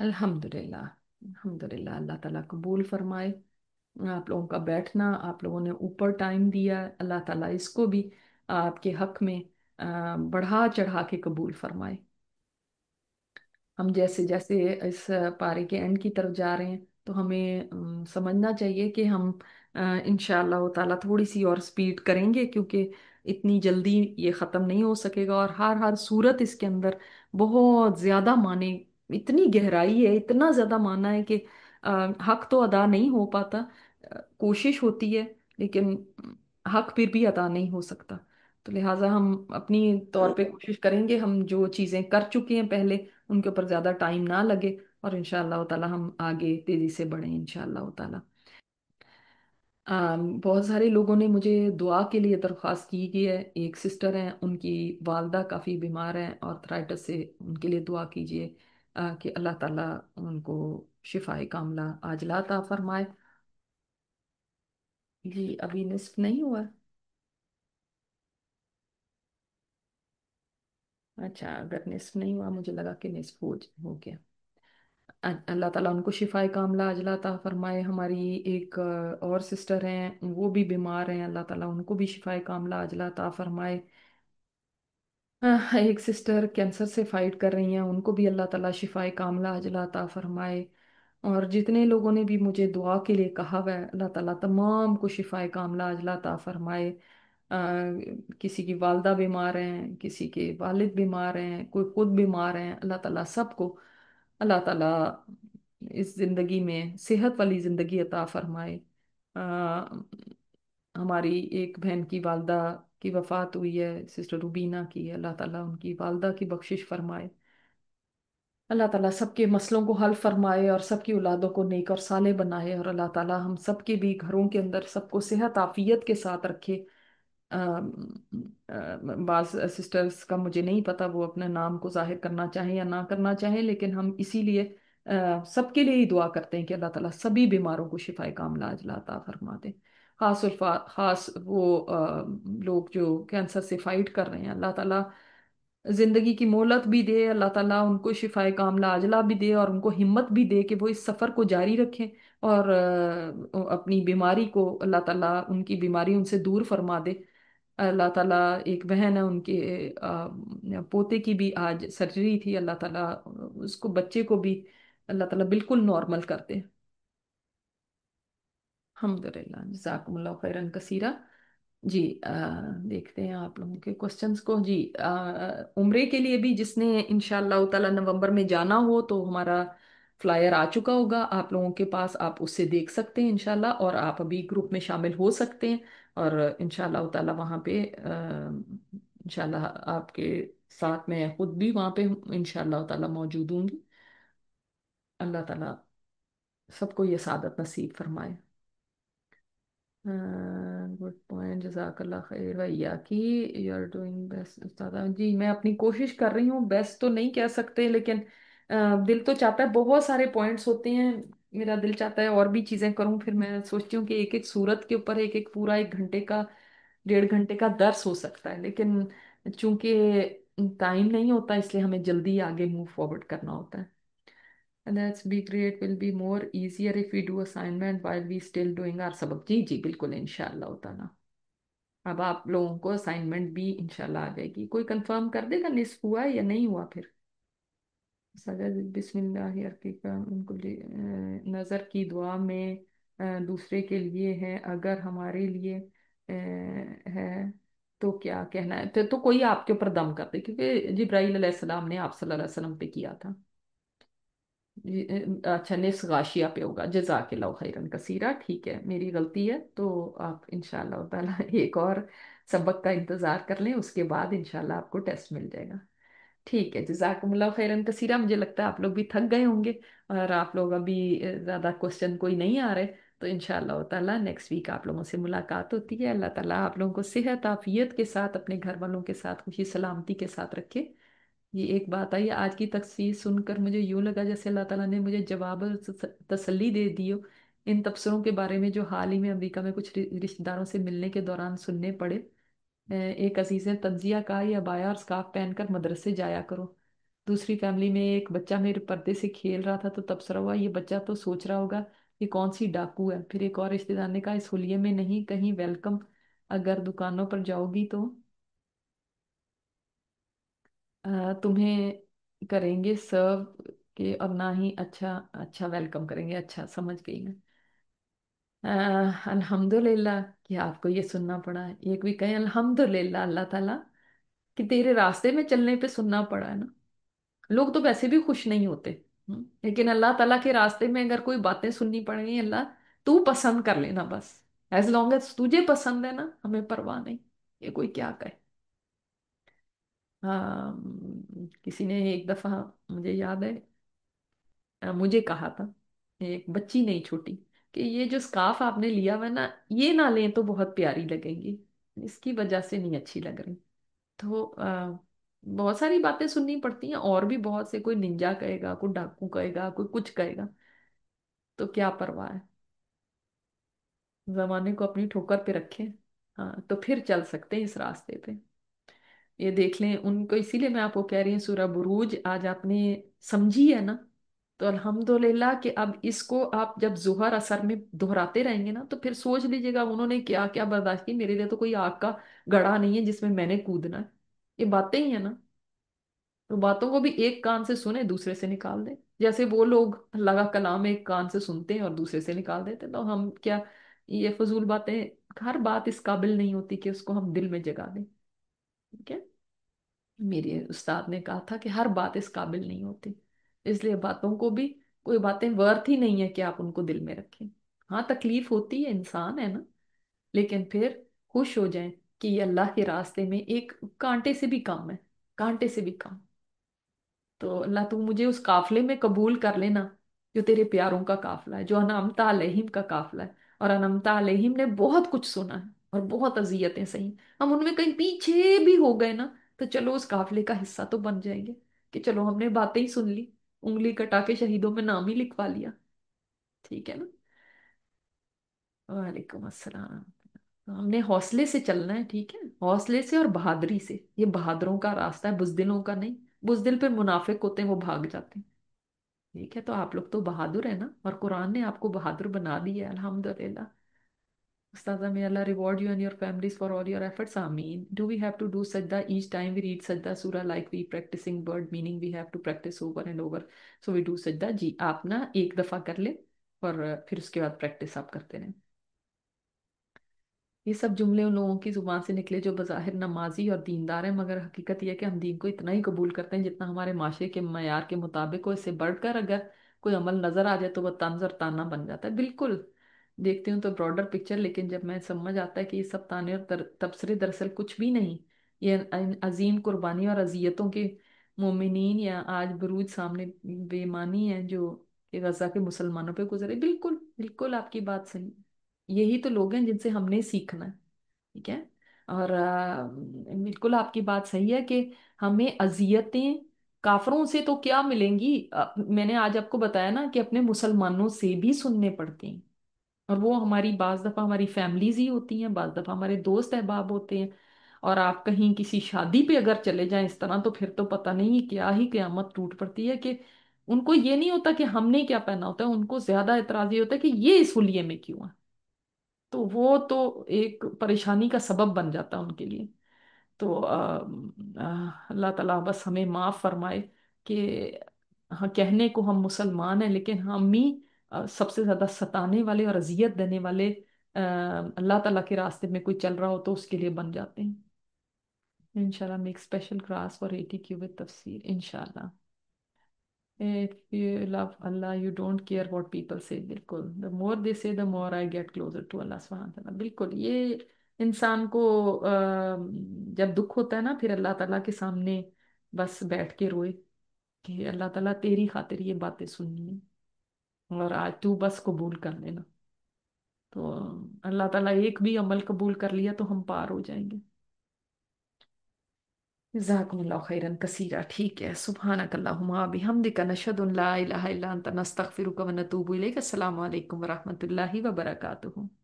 अल्हम्दुलिल्लाह। अल्हम्दुलिल्लाह, अल्लाह ताला कबूल फरमाए। आप लोगों का बैठना, आप लोगों ने ऊपर टाइम दिया, अल्लाह ताला इसको भी आपके हक में बढ़ा चढ़ा के कबूल फरमाए। हम जैसे जैसे इस पारे के एंड की तरफ जा रहे हैं, तो हमें समझना चाहिए कि हम इंशाअल्लाह ताला थोड़ी सी और स्पीड करेंगे, क्योंकि इतनी जल्दी ये ख़त्म नहीं हो सकेगा। और हर हर सूरत इसके अंदर बहुत ज़्यादा माने, इतनी गहराई है, इतना ज़्यादा माना है कि हक तो अदा नहीं हो पाता। कोशिश होती है, लेकिन हक फिर भी अदा नहीं हो सकता। तो लिहाजा हम अपनी तौर पे कोशिश करेंगे, हम जो चीज़ें कर चुके हैं पहले उनके ऊपर ज़्यादा टाइम ना लगे, और इंशाअल्लाह ताला हम आगे तेज़ी से बढ़ें इंशाअल्लाह ताला। बहुत सारे लोगों ने मुझे दुआ के लिए दरख्वास्त की है। एक सिस्टर हैं, उनकी वालदा काफ़ी बीमार हैं और आर्थराइटिस से, उनके लिए दुआ कीजिए कि अल्लाह ताला उनको शिफाए कामला आजला अता फरमाए। जी अभी निस्फ नहीं हुआ। अच्छा, अगर निस्फ नहीं हुआ, मुझे लगा कि निस्फ हो गया। अल्लाह ताला उनको शिफाए कामला अजला अता फरमाए। हमारी एक और सिस्टर हैं, वो भी बीमार हैं, अल्लाह ताला उनको भी शिफाए कामला अजला अता फरमाए। एक सिस्टर कैंसर से फाइट कर रही हैं, उनको भी अल्लाह ताला शिफाए कामला अजला अता फरमाए। और जितने लोगों ने भी मुझे दुआ के लिए कहा हुआ है, अल्लाह ताला तमाम को शिफाए कामला अजला अता फरमाए। किसी की वालदा बीमार हैं, किसी के वालिद बीमार हैं, कोई खुद बीमार हैं, अल्लाह ताला सबको, अल्लाह ताला इस जिंदगी में सेहत वाली जिंदगी अता फरमाए। अ, हमारी एक बहन की वालदा की वफात हुई है, सिस्टर रुबीना की, अल्लाह ताला उनकी वालदा की बख्शिश फरमाए। अल्लाह ताला सबके मसलों को हल फरमाए और सबकी औलादों को नेक और साले बनाए, और अल्लाह ताला हम सबके भी घरों के अंदर सबको सेहत आफियत के साथ रखे। बाज सिस्टर्स का मुझे नहीं पता वो अपने नाम को जाहिर करना चाहें या ना करना चाहें, लेकिन हम इसीलिए सबके लिए ही दुआ करते हैं कि अल्लाह ताला सभी बीमारों को शिफाए कामला अजला अता फरमा दे। खास वो लोग जो कैंसर से फाइट कर रहे हैं, अल्लाह ताला जिंदगी की मोहलत भी दे, अल्लाह ताला उनको शिफाए कामला अजला भी दे, और उनको हिम्मत भी दे कि वो इस सफ़र को जारी रखें। और अपनी बीमारी को अल्लाह ताला उनकी बीमारी उनसे दूर फरमा दे। अल्लाह ताला, एक बहन है उनके पोते की भी आज सर्जरी थी, अल्लाह ताला उसको बच्चे को भी अल्लाह ताला बिल्कुल नॉर्मल कर दे। अल्हम्दुलिल्लाह, जज़ाकुमुल्लाह खैरन कसीरा। जी देखते हैं आप लोगों के क्वेश्चंस को। जी उम्रे के लिए भी जिसने इंशाअल्लाह ताला नवंबर में जाना हो, तो हमारा फ्लायर आ चुका होगा आप लोगों के पास, आप उससे देख सकते हैं इंशाल्लाह, और आप अभी ग्रुप में शामिल हो सकते हैं। और इंशाअल्लाह ताला वहाँ पे इंशाल्लाह आपके साथ में खुद भी वहाँ पे इंशाअल्लाह ताला मौजूद होंगी। अल्लाह ताला सबको ये सादत नसीब फरमाए। गुड पॉइंट, जज़ाकल्लाह खैर भैया की, यू आर डूइंग बेस्ट उस्तादा। जी मैं अपनी कोशिश कर रही हूँ, बेस्ट तो नहीं कह सकते, लेकिन दिल तो चाहता है, बहुत सारे पॉइंट्स होते हैं, मेरा दिल चाहता है और भी चीज़ें करूँ। फिर मैं सोचती हूँ कि एक एक सूरत के ऊपर एक एक पूरा 1 घंटे का, 1.5 घंटे का दर्स हो सकता है, लेकिन चूंकि टाइम नहीं होता, इसलिए हमें जल्दी आगे मूव फॉरवर्ड करना होता है। And that's be great, will be more easier if we do assignment while we still doing our सबक। जी जी बिल्कुल इंशाल्लाह ताला। अब आप लोगों को असाइनमेंट भी इंशाल्लाह आ जाएगी। कोई कंफर्म कर देगा निस्फ हुआ है या नहीं हुआ फिर। सदर बिस्मिल्लाह उनको नज़र की दुआ में दूसरे के लिए है, अगर हमारे लिए है तो क्या कहना है। तो कोई आपके ऊपर दम कर दे, क्योंकि जिब्राइल अलैहिस्सलाम ने आप सल्लल्लाहु अलैहि वसल्लम पे किया था। अच्छा, निस गाशिया पे होगा। जज़ाकिल्लाहु खैरन कसीरा, ठीक है, मेरी गलती है। तो आप इंशाल्लाह ताला एक और सबक का इंतज़ार कर लें, उसके बाद इंशाल्लाह आपको टेस्ट मिल जाएगा। ठीक है, जज़ाकुमुल्लाह खैरन कसीरा। मुझे लगता है आप लोग भी थक गए होंगे, और आप लोग अभी ज़्यादा क्वेश्चन कोई नहीं आ रहे। तो इंशाल्लाह ताला नेक्स्ट वीक आप लोगों से मुलाकात होती है। अल्लाह ताला आप लोगों को सेहत आफियत के साथ, अपने घर वालों के साथ खुशी सलामती के साथ रखे। ये एक बात आई आज की तफसीर सुनकर, मुझे यूं लगा जैसे अल्लाह ताला ने मुझे जवाब और तसल्ली दे दी हो इन तबसरों के बारे में, जो हाल ही में अमेरिका में कुछ रिश्तेदारों से मिलने के दौरान सुनने पड़े। एक अजीज ने तंजिया कहा, या बाया और स्कार्फ पहनकर मदरसे जाया करो। दूसरी फैमिली में एक बच्चा मेरे पर्दे से खेल रहा था तो तबसरा हुआ, ये बच्चा तो सोच रहा होगा ये कौन सी डाकू है। फिर एक और रिश्तेदार ने कहा, इस होलिये में नहीं, कहीं वेलकम अगर दुकानों पर जाओगी तो तुम्हें करेंगे सर्व के, और ना ही अच्छा अच्छा वेलकम करेंगे। अच्छा, समझ गई मैं। अल्हम्दुलिल्लाह कि आपको ये सुनना पड़ा है। एक भी कहें अल्हम्दुलिल्लाह अल्लाह ताला कि तेरे रास्ते में चलने पे सुनना पड़ा है ना। लोग तो वैसे भी खुश नहीं होते। लेकिन अल्लाह ताला के रास्ते में अगर कोई बातें सुननी पड़ेंगी, अल्लाह तू पसंद कर लेना बस। एज लॉन्ग एज तुझे पसंद है ना, हमें परवाह नहीं, ये कोई क्या कहे। हाँ, किसी ने एक दफा, मुझे याद है, मुझे कहा था, एक बच्ची नहीं छोटी, कि ये जो स्कार्फ आपने लिया हुआ है ना, ये ना लें तो बहुत प्यारी लगेंगी, इसकी वजह से नहीं अच्छी लग रही। तो बहुत सारी बातें सुननी पड़ती हैं, और भी बहुत से, कोई निंजा कहेगा, कोई डाकू कहेगा, कोई कुछ कहेगा, तो क्या परवाह है। जमाने को अपनी ठोकर पे रखें, हाँ, तो फिर चल सकते हैं इस रास्ते पे। ये देख लें उनको, इसीलिए मैं आपको कह रही हूँ सूरह बुरूज आज आपने समझी है ना, तो अल्हम्दुलिल्लाह कि अब इसको आप जब जोहर असर में दोहराते रहेंगे ना, तो फिर सोच लीजिएगा उन्होंने क्या क्या बर्दाश्त की, मेरे लिए तो कोई आग का गड़ा नहीं है जिसमें मैंने कूदना है। ये बातें ही है ना। तो बातों को भी एक कान से सुने, दूसरे से निकाल दे। जैसे वो लोग अल्लाह का कलाम एक कान से सुनते हैं और दूसरे से निकाल देते हैं, तो हम क्या, ये फजूल बातें, हर बात इस काबिल नहीं होती कि उसको हम दिल में जगा दें। ठीक है। मेरे उस्ताद ने कहा था कि हर बात इस काबिल नहीं होती, इसलिए बातों को भी, कोई बातें वर्थ ही नहीं है कि आप उनको दिल में रखें। हाँ, तकलीफ होती है, इंसान है ना, लेकिन फिर खुश हो जाएं कि ये अल्लाह के रास्ते में एक कांटे से भी कम है, कांटे से भी कम। तो अल्लाह तू मुझे उस काफले में कबूल कर लेना, जो तेरे प्यारों का काफला है, जो अनअमता अलैहिम का काफला है। और अनअमता अलैहिम ने बहुत कुछ सुना है और बहुत अजियतें सही, हम उनमें कहीं पीछे भी हो गए ना, तो चलो उस काफले का हिस्सा तो बन जाएंगे, कि चलो हमने बातें ही सुन ली, उंगली कटा के शहीदों में नाम ही लिखवा लिया। ठीक है ना। वालेकुम अस्सलाम। तो हमने हौसले से चलना है, ठीक है, हौसले से और बहादुरी से। ये बहादुरों का रास्ता है, बुजदिलों का नहीं। बुजदिल पे मुनाफिक होते हैं, वो भाग जाते हैं। ठीक है, तो आप लोग तो बहादुर है ना, और कुरान ने आपको बहादुर बना दिया है, अल्हम्दुलिल्लाह। Ustaza, may Allah reward you and your families for all your efforts. Ameen. Do we have to do sajda each time we read sajda surah, like we practicing word meaning we have to practice over and over? So we do sajda. जी, आप ना एक दफा कर ले, और फिर उसके बाद प्रैक्टिस आप करते रहें। ये सब जुमले उन लोगों की जुबान से निकले जो बज़ाहिर नमाजी और दीनदार हैं, मगर हकीकत यह है कि हम दीन को इतना ही कबूल करते हैं जितना हमारे माशरे के मयार के मुताबिक हो। इससे बढ़कर अगर कोई अमल नजर आ जाए तो वह तंज और ताना बन जाता है। बिल्कुल, देखती हूँ तो ब्रॉडर पिक्चर, लेकिन जब मैं समझ आता है कि ये सब ताने और तबसरे दरअसल कुछ भी नहीं, ये अजीम कुर्बानी और अजियतों के मोमिनीन, या आज बरूज सामने बेईमानी है जो कि गजा के मुसलमानों पे गुजरे। बिल्कुल बिल्कुल आपकी बात सही है। यही तो लोग हैं जिनसे हमने सीखना है। ठीक है। और बिल्कुल आपकी बात सही है कि हमें अजियतें काफरों से तो क्या मिलेंगी, मैंने आज आपको बताया ना कि अपने मुसलमानों से भी सुनने पड़ते हैं। और वो हमारी बाज दफा हमारी फैमिलीज ही होती हैं, बाज दफा हमारे दोस्त अहबाब होते हैं। और आप कहीं किसी शादी पे अगर चले जाएं इस तरह, तो फिर तो पता नहीं क्या ही क्यामत टूट पड़ती है, कि उनको ये नहीं होता कि हमने क्या पहना होता है, उनको ज्यादा एतराज ये होता है कि ये इस हुलिये में क्यों है। तो वो तो एक परेशानी का सबब बन जाता है उनके लिए। तो अल्लाह ताला बस हमें माफ फरमाए कि हाँ, कहने को हम मुसलमान हैं, लेकिन हम ही सबसे ज्यादा सताने वाले और अजियत देने वाले अल्लाह ताला के रास्ते में कोई चल रहा हो तो उसके लिए बन जाते हैं। इंशाल्लाह make special class for 80 with तफसीर, इंशाल्लाह। If you love Allah, you don't care what people say. बिल्कुल, the more they say, the more I get closer to Allah Subhan अल्लाह। बिल्कुल, ये इंसान को जब दुख होता है ना, फिर अल्लाह ताला के सामने बस बैठ के रोए कि अल्लाह ताला तेरी खातिर ये बातें सुननी है, और आज तू बस कबूल कर लेना। तो अल्लाह ताला एक भी अमल कबूल कर लिया तो हम पार हो जाएंगे। जज़ाकुमुल्लाहु खैरन कसीरा। ठीक है, सुब्हानक अल्लाहुम्मा बिहम्दिका नशहदु अन ला इलाहा इल्ला अंता नस्तगफिरुका व नतूबु इलैक। अस्सलामु अलैकुम व रहमतुल्लाहि व बरकातुहू।